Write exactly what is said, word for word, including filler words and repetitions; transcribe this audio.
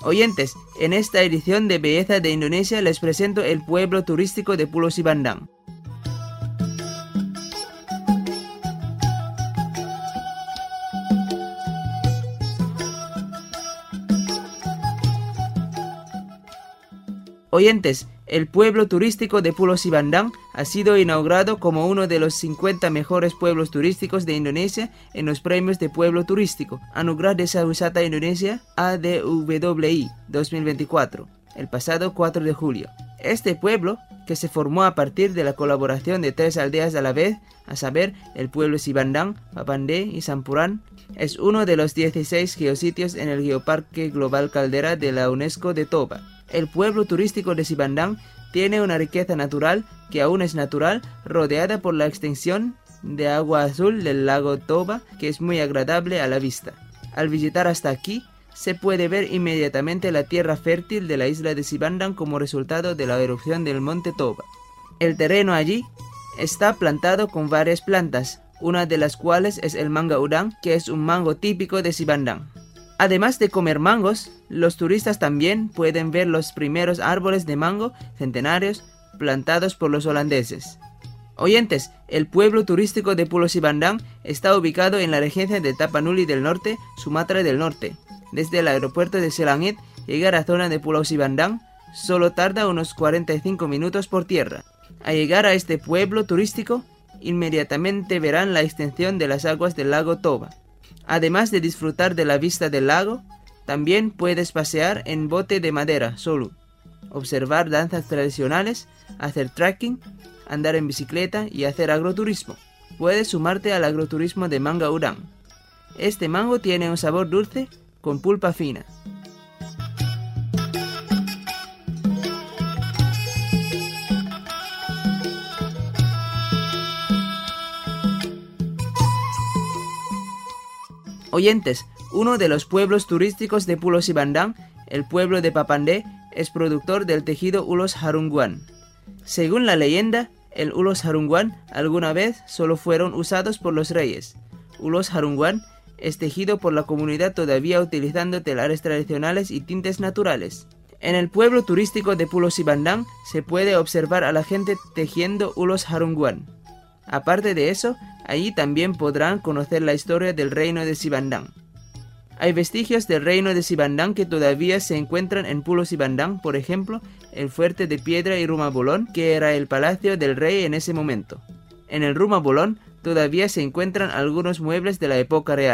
Oyentes, en esta edición de Belleza de Indonesia les presento el pueblo turístico de Pulau Sibandang. Oyentes, el pueblo turístico de Pulau Sibandang ha sido inaugurado como uno de los cincuenta mejores pueblos turísticos de Indonesia en los premios de pueblo turístico Anugerah Desa Wisata Indonesia A D W I dos mil veinticuatro, el pasado cuatro de julio. Este pueblo, que se formó a partir de la colaboración de tres aldeas a la vez, a saber, el pueblo Sibandang, Papandé y Sampurán, es uno de los dieciséis geositios en el Geoparque Global Caldera de la UNESCO de Toba. El pueblo turístico de Sibandang tiene una riqueza natural que aún es natural, rodeada por la extensión de agua azul del lago Toba, que es muy agradable a la vista. Al visitar hasta aquí, se puede ver inmediatamente la tierra fértil de la isla de Sibandang como resultado de la erupción del monte Toba. El terreno allí está plantado con varias plantas, una de las cuales es el manga udang, que es un mango típico de Sibandang. Además de comer mangos, los turistas también pueden ver los primeros árboles de mango centenarios plantados por los holandeses. Oyentes, el pueblo turístico de Pulau Sibandang está ubicado en la regencia de Tapanuli del Norte, Sumatra del Norte. Desde el aeropuerto de Selangit, llegar a la zona de Pulau Sibandang solo tarda unos cuarenta y cinco minutos por tierra. Al llegar a este pueblo turístico, inmediatamente verán la extensión de las aguas del lago Toba. Además de disfrutar de la vista del lago, también puedes pasear en bote de madera solo, observar danzas tradicionales, hacer trekking, andar en bicicleta y hacer agroturismo. Puedes sumarte al agroturismo de manga udang. Este mango tiene un sabor dulce con pulpa fina. Oyentes, uno de los pueblos turísticos de Pulau Sibandang, el pueblo de Papandé, es productor del tejido ulos harungguan. Según la leyenda, el ulos harungguan alguna vez solo fueron usados por los reyes. Ulos harungguan es tejido por la comunidad todavía utilizando telares tradicionales y tintes naturales. En el pueblo turístico de Pulau Sibandang se puede observar a la gente tejiendo ulos harungguan. Aparte de eso, allí también podrán conocer la historia del reino de Sibandang. Hay vestigios del reino de Sibandang que todavía se encuentran en Pulau Sibandang, por ejemplo, el fuerte de piedra y Rumah Bolon, que era el palacio del rey en ese momento. En el Rumah Bolon todavía se encuentran algunos muebles de la época real.